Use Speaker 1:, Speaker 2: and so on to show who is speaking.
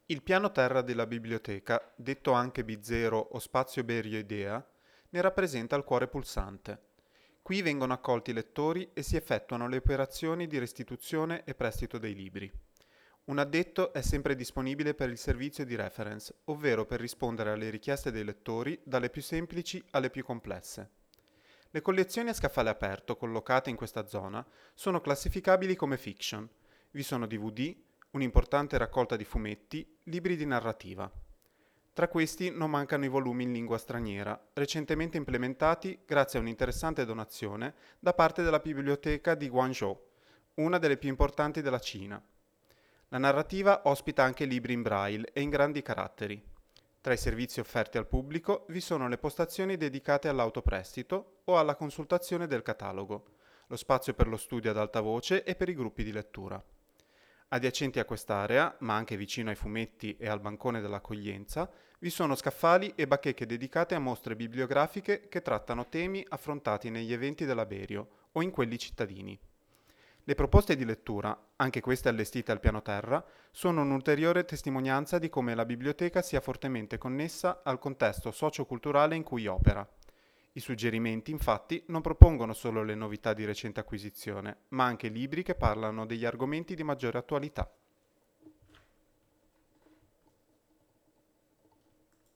Speaker 1: Il piano terra della biblioteca, detto anche B0 o spazio Berio Idea, ne rappresenta il cuore pulsante. Qui vengono accolti i lettori e si effettuano le operazioni di restituzione e prestito dei libri. Un addetto è sempre disponibile per il servizio di reference, ovvero per rispondere alle richieste dei lettori, dalle più semplici alle più complesse. Le collezioni a scaffale aperto collocate in questa zona sono classificabili come fiction. Vi sono DVD, un'importante raccolta di fumetti, libri di narrativa. Tra questi non mancano i volumi in lingua straniera, recentemente implementati grazie a un'interessante donazione da parte della biblioteca di Guangzhou, una delle più importanti della Cina. La narrativa ospita anche libri in braille e in grandi caratteri. Tra i servizi offerti al pubblico vi sono le postazioni dedicate all'autoprestito o alla consultazione del catalogo, lo spazio per lo studio ad alta voce e per i gruppi di lettura. Adiacenti a quest'area, ma anche vicino ai fumetti e al bancone dell'accoglienza, vi sono scaffali e bacheche dedicate a mostre bibliografiche che trattano temi affrontati negli eventi della Berio o in quelli cittadini. Le proposte di lettura, anche queste allestite al piano terra, sono un'ulteriore testimonianza di come la biblioteca sia fortemente connessa al contesto socioculturale in cui opera. I suggerimenti, infatti, non propongono solo le novità di recente acquisizione, ma anche libri che parlano degli argomenti di maggiore attualità.